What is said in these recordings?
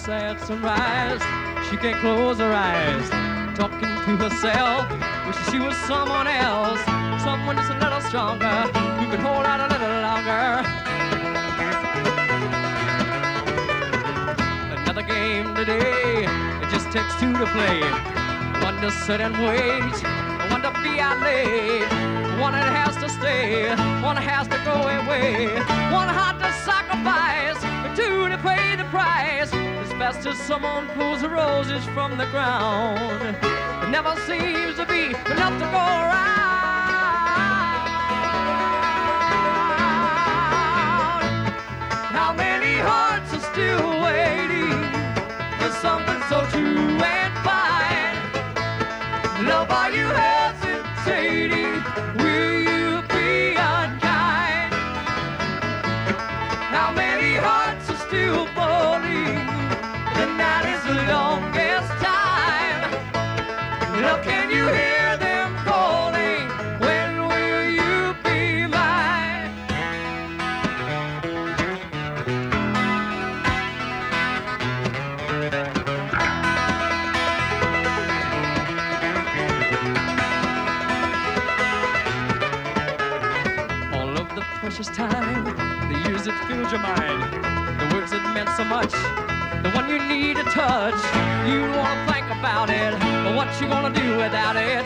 sad sunrise. She can't close her eyes, talking to herself. Wishes she was someone else, someone just a little stronger, who could hold out a little longer. Another game today, it just takes two to play. One to sit and wait, one to be out late, one that has to stay, one has to go away, one heart to sacrifice, two to pay the price. As fast as someone pulls the roses from the ground, it never seems to be enough to go around. How many hearts are still waiting for something so true and fine? Love, are you hesitating? Will you be unkind? How many hearts are still falling? The night is the longest time. Love, can you hear them calling? When will you be mine? All of the precious time, the years that filled your mind, the words that meant so much, the one you need to touch. You wanna think about it, but what you gonna do without it?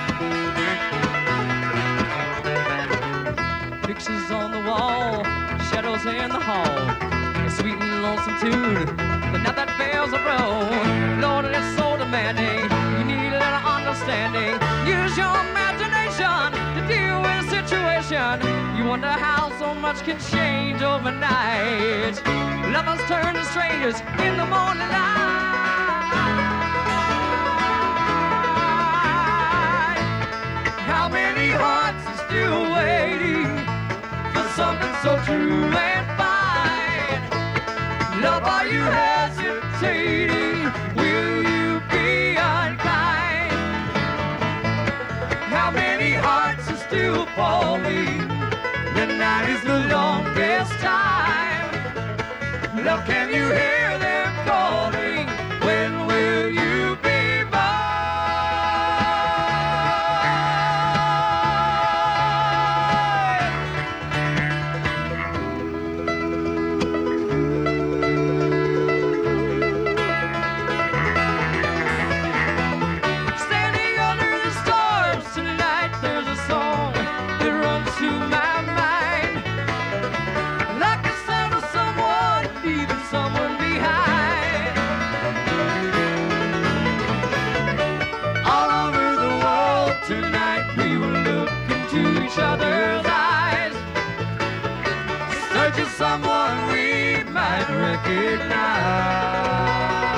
Pictures on the wall, shadows in the hall, a sweet and lonesome tune, the night that fails the road. Lord, it's so demanding, you need a little understanding. Use your imagination to deal with the situation. You wonder how so much can change overnight. Lovers turn to strangers in the morning light. How many hearts are still waiting for something so true and fine? Love, are you hesitating? Will you be unkind? How many hearts are still falling? The night is the longest time. Love, can you hear them calling? When will you be mine? Standing under the stars tonight, there's a song that runs through my mind, like the sound of someone leaving someone behind. All over the world tonight, we will look into each other's eyes, searching someone we might recognize.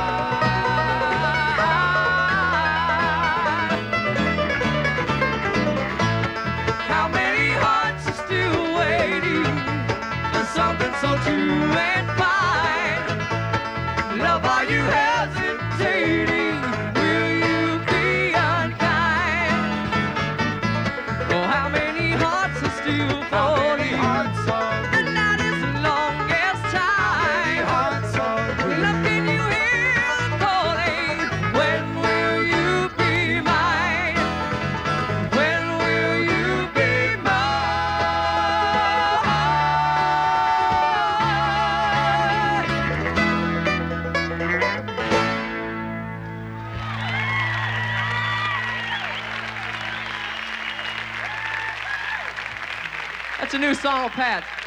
How many hearts are still waiting for something so true and fine? Love, are you hesitating? Will you be unkind? Oh, how many hearts are still falling? The night is the longest time. Love, can you hear them calling? When will you be mine? When will you be That's a new song, Pat.